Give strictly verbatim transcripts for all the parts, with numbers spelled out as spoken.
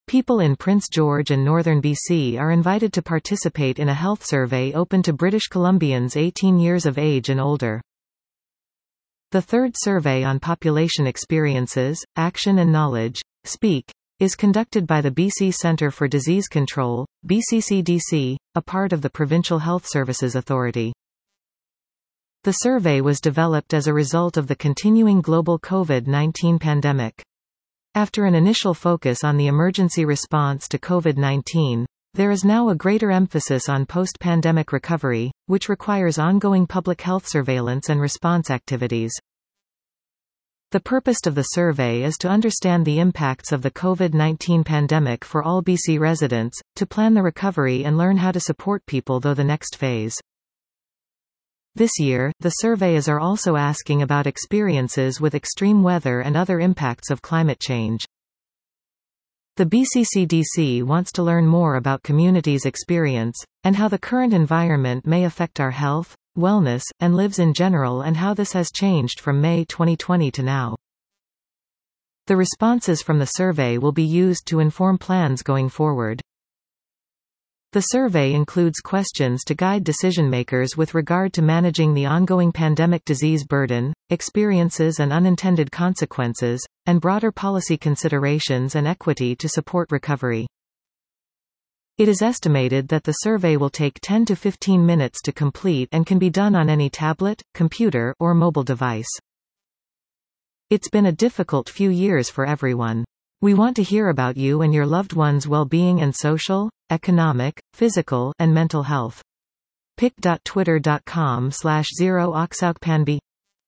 People in Prince George and northern B C are invited to participate in a health survey open to British Columbians eighteen years of age and older. The third survey on population experiences, action and knowledge, SPEAK, is conducted by the B C Centre for Disease Control, B C C D C, a part of the Provincial Health Services Authority. The survey was developed as a result of the continuing global COVID nineteen pandemic. After an initial focus on the emergency response to COVID nineteen, there is now a greater emphasis on post-pandemic recovery, which requires ongoing public health surveillance and response activities. The purpose of the survey is to understand the impacts of the COVID nineteen pandemic for all B C residents, to plan the recovery and learn how to support people through the next phase. This year, the surveys are also asking about experiences with extreme weather and other impacts of climate change. The B C C D C wants to learn more about communities' experience, and how the current environment may affect our health, wellness, and lives in general, and how this has changed from May twenty twenty to now. The responses from the survey will be used to inform plans going forward. The survey includes questions to guide decision-makers with regard to managing the ongoing pandemic disease burden, experiences and unintended consequences, and broader policy considerations and equity to support recovery. It is estimated that the survey will take ten to fifteen minutes to complete and can be done on any tablet, computer, or mobile device. It's been a difficult few years for everyone. We want to hear about you and your loved ones' well-being and social, economic, physical, and mental health. pic dot twitter dot com slash zero oxaukpanb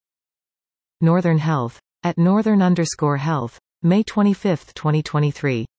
Northern Health. At northern underscore health. May twenty-fifth, twenty twenty-three.